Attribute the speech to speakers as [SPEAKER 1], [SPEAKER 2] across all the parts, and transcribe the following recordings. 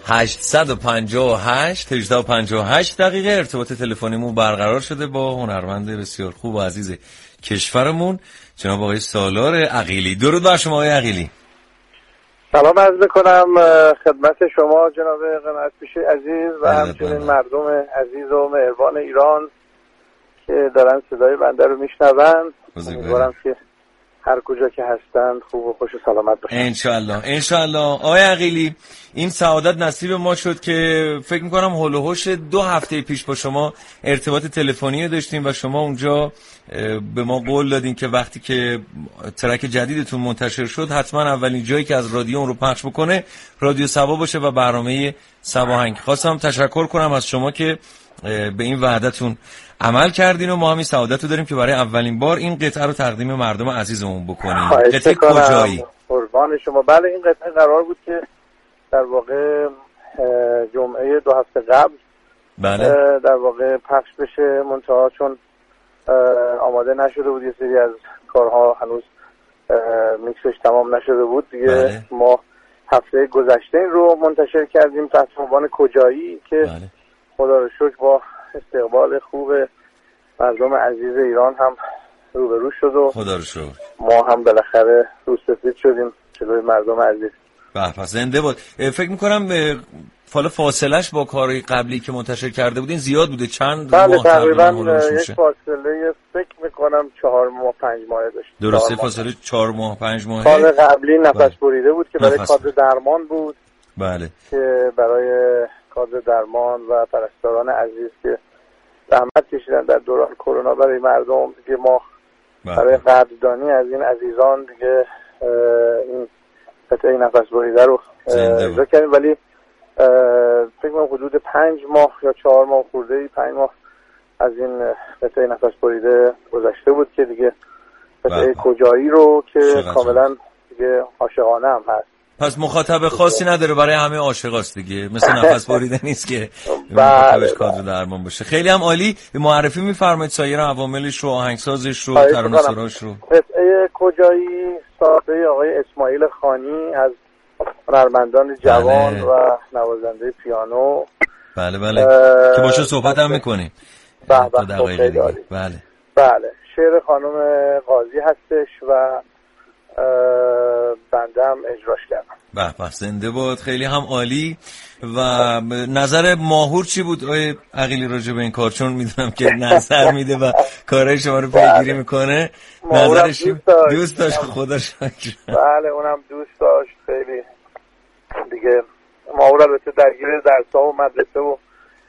[SPEAKER 1] 858 1858 دقیقه ارتباط تلفنیمون برقرار شده با هنرمند بسیار خوب و عزیز کشورمون جناب آقای سالار عقیلی. درود بر شما آقای عقیلی.
[SPEAKER 2] سلام عرض میکنم خدمت شما جناب قناعت‌پیشه عزیز و همچنین مردم عزیز و مهربان ایران که دارن صدای بنده رو میشنون. امیدوارم که هر کجا که هستند خوب و خوش و سلامت باشن
[SPEAKER 1] انشالله. آقای عقیلی، این سعادت نصیب ما شد که فکر میکنم هول و هوش 2 هفته پیش با شما ارتباط تلفنی داشتیم و شما اونجا به ما قول دادین که وقتی که ترک جدیدتون منتشر شد حتما اولین جایی که از رادیو اون رو پخش بکنه رادیو سبا باشه و برنامه سباهنگ. خواستم تشکر کنم از شما که به این وعدتون عمل کردین و ما همین سعادت رو داریم که برای اولین بار این قطعه رو تقدیم مردم عزیزمون بکنیم. قطعه کجایی؟
[SPEAKER 2] قربان شما. بله، این قطعه قرار بود که در واقع جمعه 2 هفته قبل در واقع پخش بشه، منتها چون آماده نشده بود، یه سری از کارها هنوز میکسش تمام نشده بود دیگه. ما هفته گذشته این رو منتشر کردیم تحت عنوان کجایی که خدا رو شکر با استقبال خوب مردم عزیز ایران هم روبرو شد و
[SPEAKER 1] خدا رو شکر
[SPEAKER 2] ما هم بالاخره روسفید شدیم جلوی مردم عزیز.
[SPEAKER 1] به زنده بود. فکر میکنم فاصلهش با کاری قبلی که منتشر کرده بودین زیاد بوده. چند ماه
[SPEAKER 2] تقریبا یک فاصله فکر میکنم 4 ماه 5 ماه داشت.
[SPEAKER 1] درسته، فاصله 4 ماه 5 ماه.
[SPEAKER 2] سال قبلی نفس بریده بود که برای کادر درمان بود.
[SPEAKER 1] بله،
[SPEAKER 2] که برای کادر درمان و پرستاران عزیز که زحمت کشیدن در دوران کرونا برای مردم دیگه، ما برای قدردانی از این عزیزان دیگه این قطعه نفس بریده رو اجرا کردیم. ولی فکر کنم حدود 5 ماه یا 4 ماه خورده 5 ماه از این قطعه نفس بریده گذشته بود که دیگه قطعه کجایی رو که کاملا دیگه عاشقانه هم هست.
[SPEAKER 1] پس مخاطب خاصی نداره، برای همه عاشقاست دیگه، مثل نفس بریده نیست که مخاطبش کادر درمان باشه. خیلی هم عالی. معرفی می‌فرمایید سایر عواملش رو، آهنگسازش رو، ترانه‌سراش رو.
[SPEAKER 2] قطعه کجایی ساخته آقای اسماعیل خانی از هنرمندان جوان و نوازنده پیانو.
[SPEAKER 1] بله که باشه صحبت هم می‌کنیم.
[SPEAKER 2] بله شعر خانم قاضی هستش و بنده هم اجراش کردم.
[SPEAKER 1] به زنده باد. خیلی هم عالی. و نظر ماهور چی بود آقای عقیلی راجع به این کار؟ چون میدونم که نظر میده و کارهای شما رو پیگیری میکنه. نظرش دوست داشت. خدا شکر.
[SPEAKER 2] بله اونم دوست داشت خیلی دیگه. ماهور البته درگیر درس‌ها و مدرسه و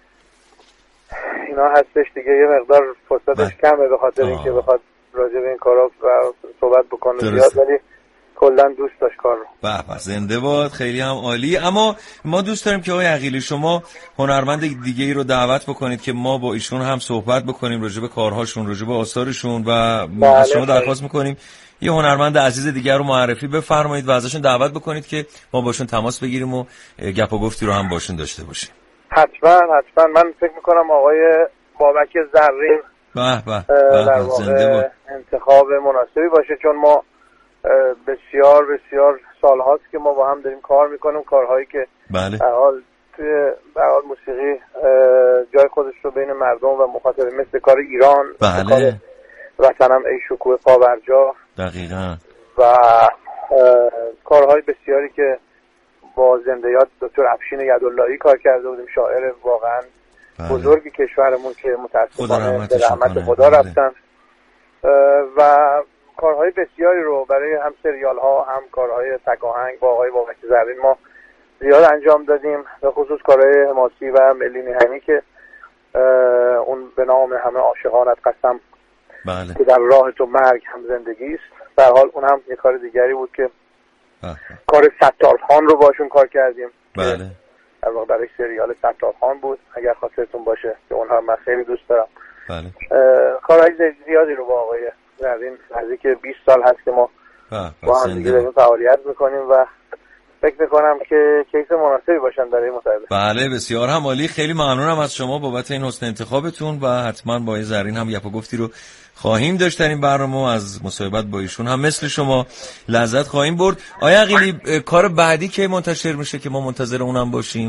[SPEAKER 2] اینا هستش دیگه، یه مقدار فرصتش کمه به خاطر اینکه بخواد راجع به این کارا صحبت بکنه زیاد، ولی کلا دوست داشت کار رو.
[SPEAKER 1] به زنده باد. خیلی هم عالی. اما ما دوست داریم که آقای عقیلی شما هنرمند دیگه ای رو دعوت بکنید که ما با ایشون هم صحبت بکنیم راجع به کارهاشون، راجع به آثارشون و از شما درخواست میکنیم یه هنرمند عزیز دیگر رو معرفی بفرمایید و ازشون دعوت بکنید که ما باشون تماس بگیریم و گپ و گفتی رو هم باشون داشته باشیم.
[SPEAKER 2] حتما. من فکر میکنم آقای بابک زرین در واقع انتخاب مناسبی باشه، چون ما بسیار سال هاست که ما با هم داریم کار میکنیم، کارهایی که در حال موسیقی جای خودش رو بین مردم و مخاطب، مثل کار ایران، کار وطنم ای شکوه پابرجا
[SPEAKER 1] دقیقاً
[SPEAKER 2] و کارهای بسیاری که با زنده یاد دکتر افشین یداللهی کار کرده بودیم، شاعر واقعا بزرگ کشورمون که متاسفانه به رحمت خدا رفتن، و کارهای بسیاری رو برای هم سریال ها هم کارهای تک آهنگ با آقای بابک زرین ما زیاد انجام دادیم، به خصوص کارهای حماسی و ملی میهنی که اون به نام همه عاشقانت قسم که در راه تو مرگ هم زندگی است. در حال اون هم یه کار دیگری بود که کار ستارخان رو باشون کار کردیم. در واقع برای سریال ستارخان بود اگر خاطرتون باشه که اونها من خیلی دوست دارم. کارهای زیادی رو با آقای زرین نزدیک 20 سال هست که ما با هم دیگه داریم فعالیت میکنیم و فکر میکنم که کیس مناسبی باشن برای مصاحبه.
[SPEAKER 1] بله بسیار هم عالی. خیلی ممنونم از شما بابت این حسن انتخابتون و حتما با زرین هم گپ و گفتی رو خواهیم داشت در این برنامه. از مصاحبت با ایشون هم مثل شما لذت خواهیم برد. آیا عقیلی کار بعدی که منتشر میشه که ما منتظر اونم باشیم؟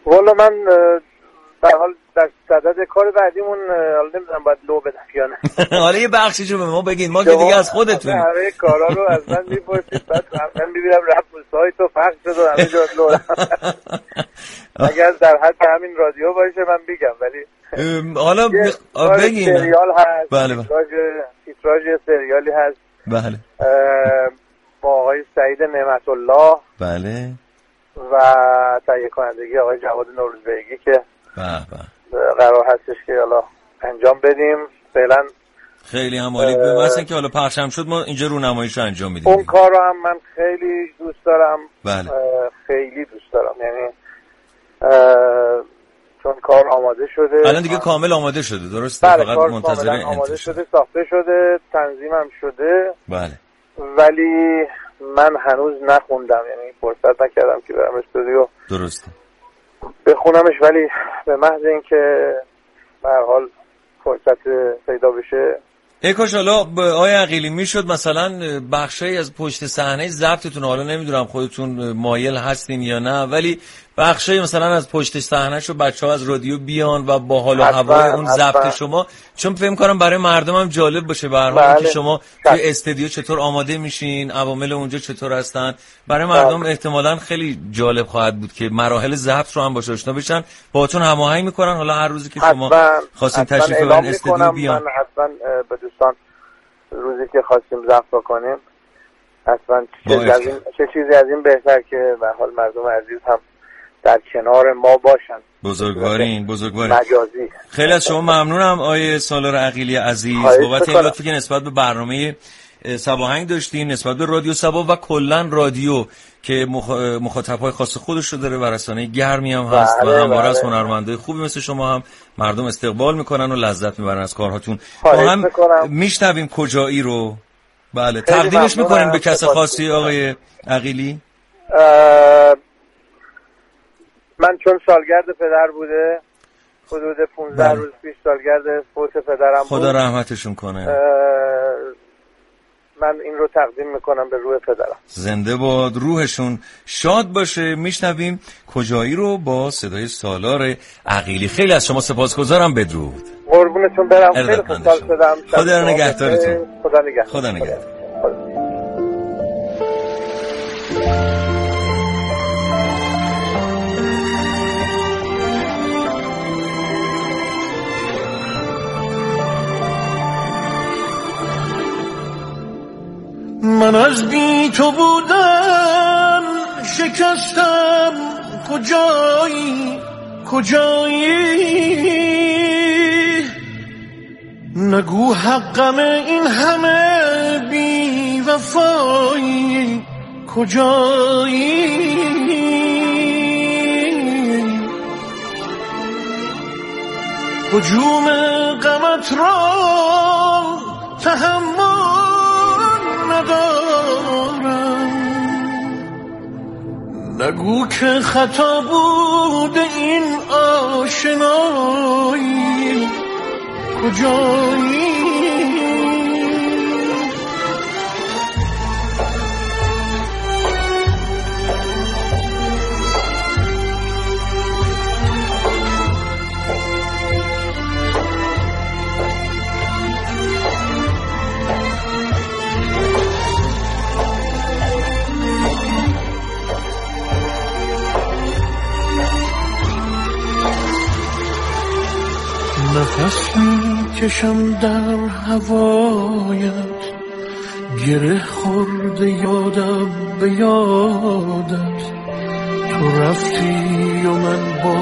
[SPEAKER 2] والا من در حال در صدد کار بعدیمون، حالا نمیدونم باید لو بدم یا نه.
[SPEAKER 1] حالا یه بخشیشو به ما بگین، ما که دیگه از خودتونیم.
[SPEAKER 2] همه کارا رو از من میپرسید، بعد من میبینم رفت سایت و پخش شد و همه جا لو. اگر در حد همین رادیو باشه من میگم، ولی
[SPEAKER 1] حالا بگین.
[SPEAKER 2] سریال هست،
[SPEAKER 1] بله
[SPEAKER 2] تیتراژ سریالی هست،
[SPEAKER 1] بله،
[SPEAKER 2] با آقای سعید نعمت الله،
[SPEAKER 1] بله،
[SPEAKER 2] و تهیه کنندگی آقای جواد نوروزبیگی که
[SPEAKER 1] بله
[SPEAKER 2] قرار هستش که حالا انجام بدیم. فعلا
[SPEAKER 1] خیلی هم عالی. مثلا که حالا پخشم شد ما اینجا رونماییشو انجام میدیم.
[SPEAKER 2] اون کارو هم من خیلی دوست دارم.
[SPEAKER 1] بله.
[SPEAKER 2] خیلی دوست دارم، یعنی چون کار آماده شده
[SPEAKER 1] الان دیگه کامل آماده شده، درسته؟
[SPEAKER 2] بله،
[SPEAKER 1] فقط منتظر
[SPEAKER 2] آماده شده، ساخته شده، تنظیمم شده.
[SPEAKER 1] بله.
[SPEAKER 2] ولی من هنوز نخوندم، یعنی فرصت نکردم که برم استودیو
[SPEAKER 1] درسته
[SPEAKER 2] بخونمش، ولی به محض اینکه به هر حال فرصت پیدا بشه.
[SPEAKER 1] کاش حالا آقای عقیلی میشد مثلا بخشی از پشت صحنه ضبطتون، حالا نمیدونم خودتون مایل هستین یا نه، ولی بخشی مثلا از پشت صحنهشو بچه‌ها از رادیو بیان و با حال و هوای اون ضبط شما، چون فکر کنم برای مردم هم جالب باشه به هر حال که شما توی استودیو چطور آماده میشین، عوامل اونجا چطور هستن، برای مردم احتمالاً خیلی جالب خواهد بود که مراحل ضبط رو هم باشه آشنا بشن، باهاتون هماهنگ میکنن. حالا هر روزی که شما خواستین تشریف ببرین استودیو بیان.
[SPEAKER 2] من حتما به دوستان روزی که خواستیم ضبط کنیم حتما چه چیزی از این بهتر که به حال مردم عزیز هم در کنار ما باشن.
[SPEAKER 1] بزرگوارین
[SPEAKER 2] مجازی.
[SPEAKER 1] خیلی از شما ممنونم آیه سالار عقیلی عزیز بابت این لطفی که نسبت به برنامه سباهنگ داشتین، نسبت به رادیو سبا و کلا رادیو که مخاطب‌های خاص خودش رو داره و رسانه گرمی هم هست و همواره از هنرمندای خوبی مثل شما هم مردم استقبال میکنن و لذت میبرن از کارهاتون. با هم میشنویم کجایی رو. بله، تقدیمش میکنین به کس خاصی آقای عقیلی؟
[SPEAKER 2] من چون سالگرد پدر بوده، حدود 15 روز پیش سالگرد فوت پدرم بود،
[SPEAKER 1] خدا رحمتشون کنه.
[SPEAKER 2] من این رو تقدیم میکنم به روح پدرم.
[SPEAKER 1] زنده باد، روحشون شاد باشه. میشنویم کجایی رو با صدای سالار عقیلی. خیلی از شما سپاسگزارم. بدرود.
[SPEAKER 2] قربونتون برم. خیلی خوشحال شدم.
[SPEAKER 1] خدا نگهدارتون.
[SPEAKER 2] خدا نگهدار.
[SPEAKER 3] من از بی تو بودم شکستم، کجایی نگو حقم این همه بی وفایی، کجایی هجوم غمت را تحمل ندارم، نگو که خطا بوده این آشنایی، کجایی نفس میکشم در هوایت، گره خورده یادم به یادت، تو رفتی و من با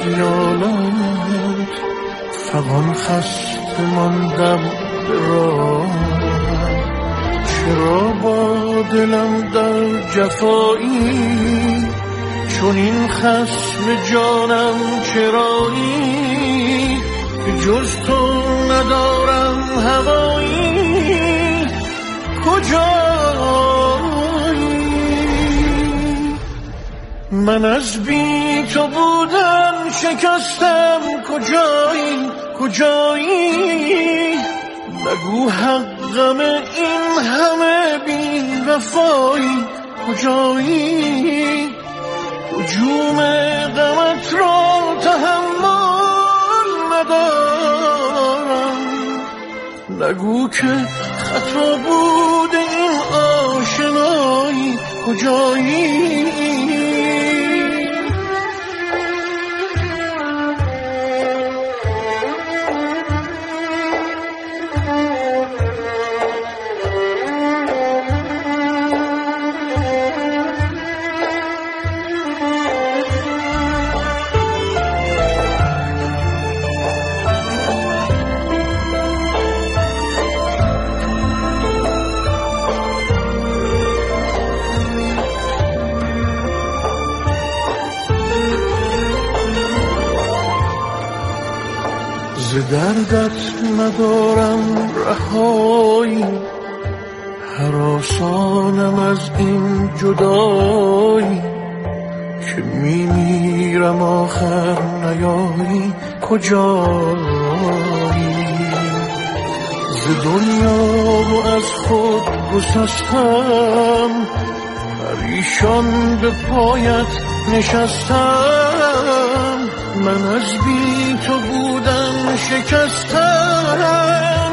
[SPEAKER 3] خیالت فغان خسته ماندم به راهت، چرا با دلم در جفایی چون این خصم جانم چرایی، جز تو ندارم هوایی، کجایی من از بی تو بودم شکستم، کجایی نگو حقم این همه بی وفایی، کجایی هجوم غمت را نگو که خطا بود این آشنایی کجایی دردت ندارم رهایی هراسانم از این جدایی که میمیرم آخر نیایی کجایی ز دنیا رو از خود گسستم پریشان به پایت نشستم من از بی تو بودم شکستم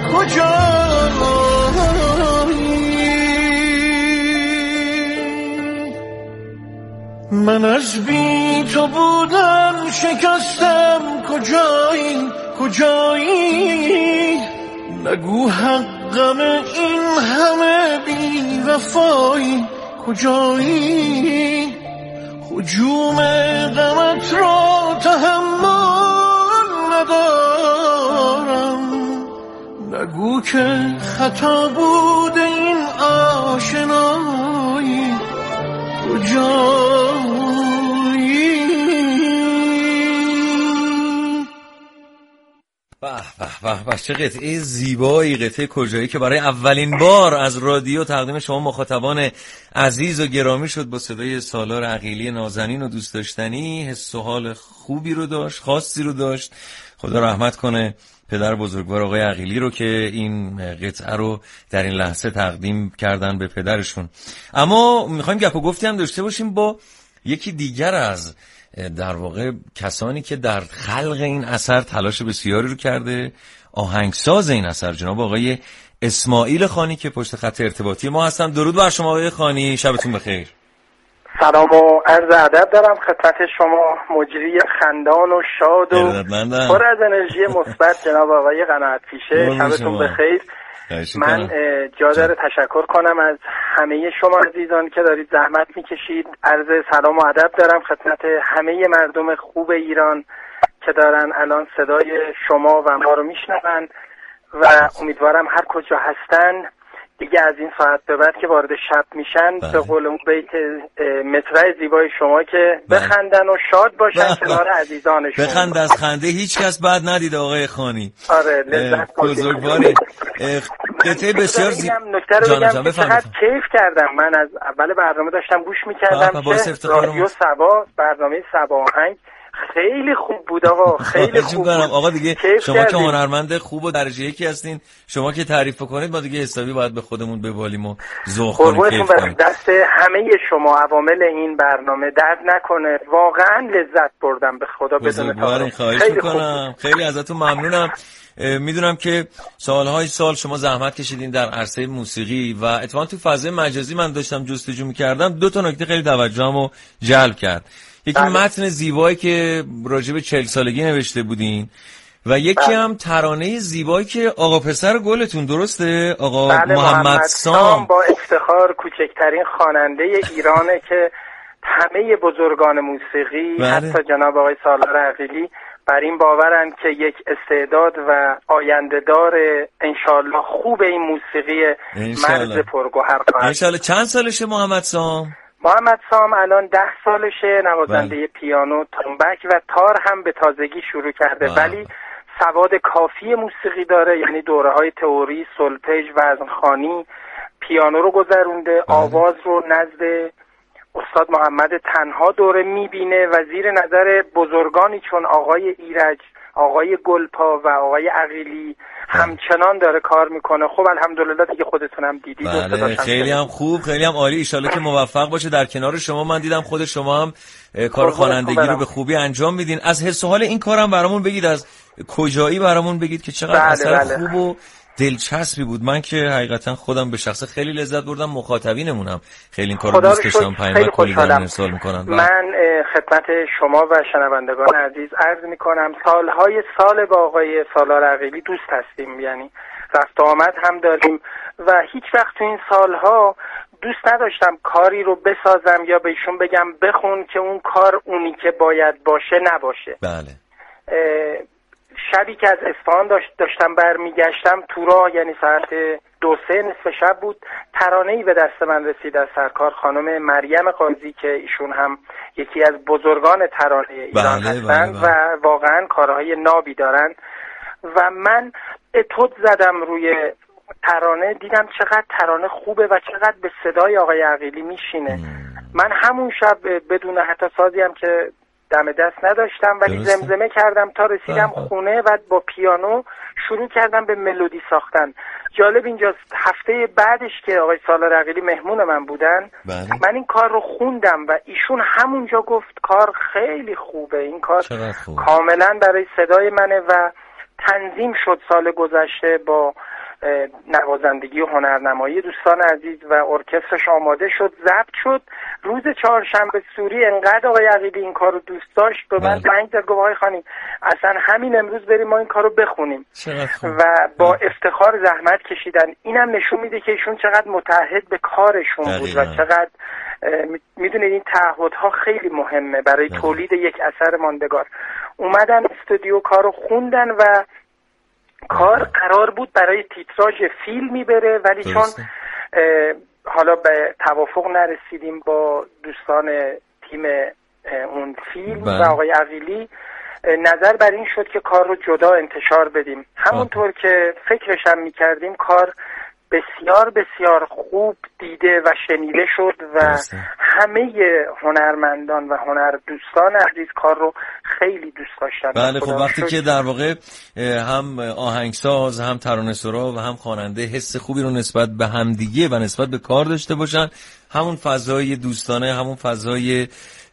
[SPEAKER 3] کجایی من از بی تو بودم شکستم کجایی کجایی نگو حقم این همه بی وفایی کجایی هجوم غمت را تحمل ندارم نگو که خطا بود این آشنایی کجایی
[SPEAKER 1] به به به چه قطعه زیبایی، قطعه کجایی که برای اولین بار از رادیو تقدیم شما مخاطبان عزیز و گرامی شد با صدای سالار عقیلی نازنین و دوست داشتنی. حس و حال خوبی رو داشت، خاصی رو داشت. خدا رحمت کنه پدر بزرگوار آقای عقیلی رو که این قطعه رو در این لحظه تقدیم کردن به پدرشون. اما میخوایم گپ و گفتی هم داشته باشیم با یکی دیگر از در واقع کسانی که در خلق این اثر تلاش بسیاری رو کرده، آهنگساز این اثر جناب آقای اسماعیل خانی که پشت خط ارتباطی ما هستن. درود بر شما آقای خانی، شبتون بخیر.
[SPEAKER 4] سلام و عرض ادب دارم خدمت شما، مجری خندان و شاد و پر از انرژی مثبت جناب آقای قناعت پیشه. شبتون بخیر. من جا داره تشکر کنم از همه شما عزیزان که دارید زحمت میکشید. عرض سلام و ادب دارم خدمت همه مردم خوب ایران که دارن الان صدای شما و ما رو میشنون و امیدوارم هر کجا هستن دیگه از این ساعت به بعد که وارد شب میشن به قول اون بیت مطرح زیبای شما که بخندن و شاد باشن کنار عزیزانشون.
[SPEAKER 1] بخند، از خنده هیچ کس بد ندیده آقای خانی.
[SPEAKER 4] آره لذت
[SPEAKER 1] بزرگواری. قطعه بسیار
[SPEAKER 4] نکته رو بگم چقدر کیف کردم. من از اول برنامه داشتم گوش میکردم که رادیو سبا، برنامه سبا آهنگ خیلی خوب بود آقا، خیلی خوب بود.
[SPEAKER 1] آقا دیگه شما که هنرمند خوب و درجه یکی هستین، شما که تعریف کنید ما دیگه حسابی باید به خودمون ببالیم و ذوق کنیم. کیف کنیم.
[SPEAKER 4] دست همه شما عوامل این برنامه درد نکنه، واقعا لذت بردم به خدا بدون تعارف.
[SPEAKER 1] خواهش میکنم، خیلی ازتون ممنونم. میدونم که سالهای سال شما زحمت کشیدین در عرصه موسیقی و اتفاقا تو فضای مجازی من داشتم جستجو میکردم، دو تا نکته خیلی توجهمو جلب کرد. یکی متن زیبایی که راجع به 40 سالگی نوشته بودین و یکی هم ترانه زیبایی که آقا پسر گلتون، درسته آقا محمد سام
[SPEAKER 4] با افتخار کوچکترین خواننده ایرانه که همه بزرگان موسیقی حتی جناب آقای سالار عقیلی بر این باورند که یک استعداد و آینده‌دار انشالله خوب این موسیقی مرز پرگوهر خواهد.
[SPEAKER 1] انشالله. چند سالشه محمد سام؟
[SPEAKER 4] محمد سام الان 10 سالشه، نوازنده پیانو، تنبک و تار هم به تازگی شروع کرده ولی سواد کافی موسیقی داره، یعنی دوره‌های تئوری، سولفژ، وزنخوانی، پیانو رو گذرونده، آواز رو نزد استاد محمد تنها دوره میبینه و زیر نظر بزرگانی چون آقای ایرج، آقای گلپا و آقای عقیلی همچنان داره کار میکنه. خب الحمدلله دیگه خودتونم دیدید.
[SPEAKER 1] خیلی هم خوب، خیلی هم عالی. ایشالله که موفق باشه در کنار شما. من دیدم خود شما هم کار خوانندگی رو به خوبی انجام میدین. از حس و حال این کارم برامون بگید، از کجایی برامون بگید که چقدر اثر خوب و دلچسبی بود. من که حقیقتا خودم به شخصه خیلی لذت بردم، مخاطبینمونم خیلی این کارو دوست داشتم، پیام کلی دارن ارسال میکنن.
[SPEAKER 4] من خدمت شما و شنوندگان عزیز عرض میکنم سال با آقای سالار عقیلی دوست هستیم، یعنی رفت آمد هم داریم و هیچ وقت تو این سالها دوست نداشتم کاری رو بسازم یا بهشون بگم بخون که اون کار اونی که باید باشه نباشه.
[SPEAKER 1] بله.
[SPEAKER 4] شبی که از اصفهان داشتم برمیگشتم تو راه، یعنی ساعت 2-3 نصف شب بود، ترانه‌ای به دست من رسید از سرکار خانم مریم قاضی که ایشون هم یکی از بزرگان ترانه ایران هستن و واقعا کارهای نابی دارن و من اتود زدم روی ترانه، دیدم چقدر ترانه خوبه و چقدر به صدای آقای عقیلی میشینه. من همون شب بدون حتی سازی هم که دم دست نداشتم ولی زمزمه کردم تا رسیدم خونه و با پیانو شروع کردم به ملودی ساختن. جالب اینجاست هفته بعدش که آقای سالار عقیلی مهمون من بودن من این کار رو خوندم و ایشون همونجا گفت کار خیلی خوبه، این کار کاملا برای صدای منه و تنظیم شد سال گذشته با نوازندگی و هنرنمایی دوستان عزیز و ارکسترش آماده شد، ضبط شد. روز چهارشنبه سوری انقدر آقای عقیلی این کار رو دوست داشت به من زنگ زد، گفت آقای خانی اصلا همین امروز بریم ما این کار رو بخونیم و با افتخار زحمت کشیدن. اینم نشون میده که ایشون چقدر متعهد به کارشون بود و چقدر میدونید این تعهدها خیلی مهمه برای تولید یک اثر ماندگار. اومدن استودیو کارو خوندن و کار قرار بود برای تیتراژ فیلمی بره ولی چون حالا به توافق نرسیدیم با دوستان تیم اون فیلم و آقای عقیلی، نظر بر این شد که کار رو جدا انتشار بدیم. همونطور که فکرشم میکردیم کار بسیار بسیار خوب دیده و شنیده شد و همه هنرمندان و هنر دوستان عزیز کار رو خیلی دوست داشتن.
[SPEAKER 1] بله خب وقتی که در واقع هم آهنگساز هم ترانه‌سرا و هم خواننده حس خوبی رو نسبت به همدیگه و نسبت به کار داشته باشن، همون فضای دوستانه، همون فضای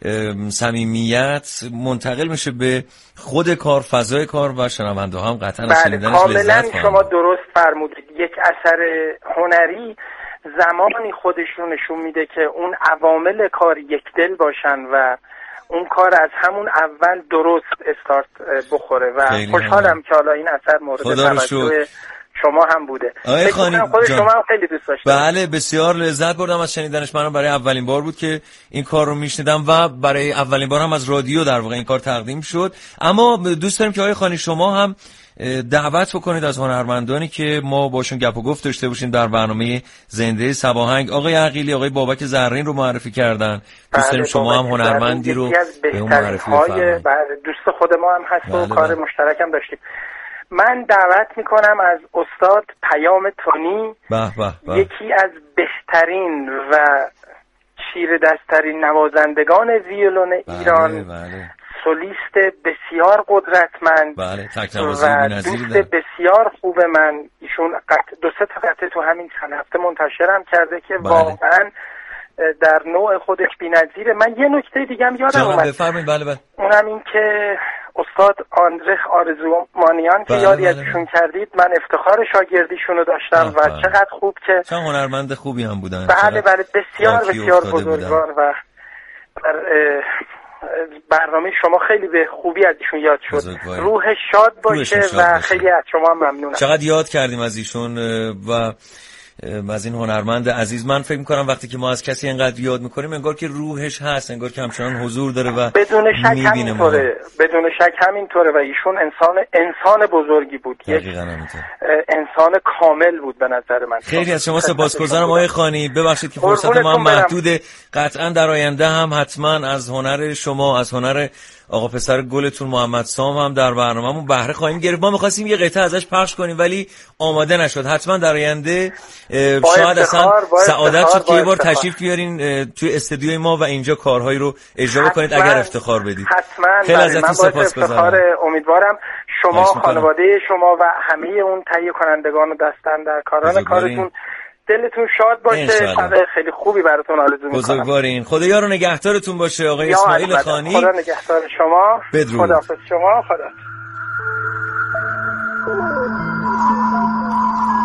[SPEAKER 1] صمیمیت منتقل میشه به خود کار، فضای کار و شنونده هم قطعا از شنیدنش لذت
[SPEAKER 4] کاملا شما درست فرمودید. یک اثر هنری زمانی خودش رو نشون میده که اون عوامل کار یک دل باشن و اون کار از همون اول درست استارت بخوره و خوشحالم که حالا این اثر مورد توجه شما هم بوده.
[SPEAKER 1] آقای خانی
[SPEAKER 4] شما هم خیلی دوست داشتم.
[SPEAKER 1] بله بسیار لذت بردم از شنیدنش. من برای اولین بار بود که این کار رو میشنیدم و برای اولین بار هم از رادیو در واقع این کار تقدیم شد. اما دوست داریم که آقای خانی شما هم دعوت بکنید از هنرمندانی که ما باشون گپ و گفت داشته باشیم در برنامه زنده سباهنگ. آقای عقیلی، آقای بابک زرین رو معرفی کردن. دوست داریم شما هم هنرمندی رو به اون معرفی بفرمایید.
[SPEAKER 4] دوست خود ما هم هست و کار مشترک هم داشتیم. من دعوت میکنم از استاد پیام تونی، یکی از بهترین و چیره دستترین نوازندگان ویولون ایران، سولیست بسیار قدرتمند و دوست بسیار خوب من. ایشون 2-3 تا قطعه تو همین چند هفته منتشرم کرده که واقعا در نوع خودش بی‌نظیره. من یه نکته دیگه هم یادم اومد، اونم این که استاد آندره آرزومانیان که یادی ازشون کردید، من افتخار شاگردیشون رو داشتم و چقدر خوب که
[SPEAKER 1] چه هنرمند خوبی هم بودن.
[SPEAKER 4] بله بسیار بسیار بزرگوار و در برنامه شما خیلی به خوبی از ایشون یاد شد. روح شاد باشه و خیلی از شما ممنونم.
[SPEAKER 1] چقدر یاد کردیم از ایشون و از این هنرمند عزیز. من فکر می‌کنم وقتی که ما از کسی اینقدر یاد می‌کنیم انگار که روحش هست، انگار که همچنان حضور داره و
[SPEAKER 4] بدون شک همینطوره و ایشون انسان بزرگی بود، یک انسان کامل بود به نظر من.
[SPEAKER 1] خیلی از شما سپاسگزارم آقای خانی. ببخشید که فرصت ما محدوده، قطعا در آینده هم حتما از هنر شما، از هنر آقا پسر گلتون محمد سام هم در برنامه‌مون بهره خواهیم گرفت. ما می‌خواستیم یه قطعه ازش پخش کنیم ولی آماده نشد. حتما در آینده شاید اصلا سعادت شد که یه بار تشریف بیارین توی استودیوی ما و اینجا کارهایی رو اجرا کنید اگر افتخار بدید.
[SPEAKER 4] حتما خیلی ازتون سپاسگزارم. امیدوارم شما، خانواده شما و همه اون تهیه کنندگان و دستن در کارتون دلتون شاد باشه. خیلی خوبی براتون آرزو می‌کنم.
[SPEAKER 1] بزرگوارین. خدا یار و نگهدارتون باشه آقای اسماعیل خانی.
[SPEAKER 4] خدا نگهدار شما. خداحافظ شما. خدا.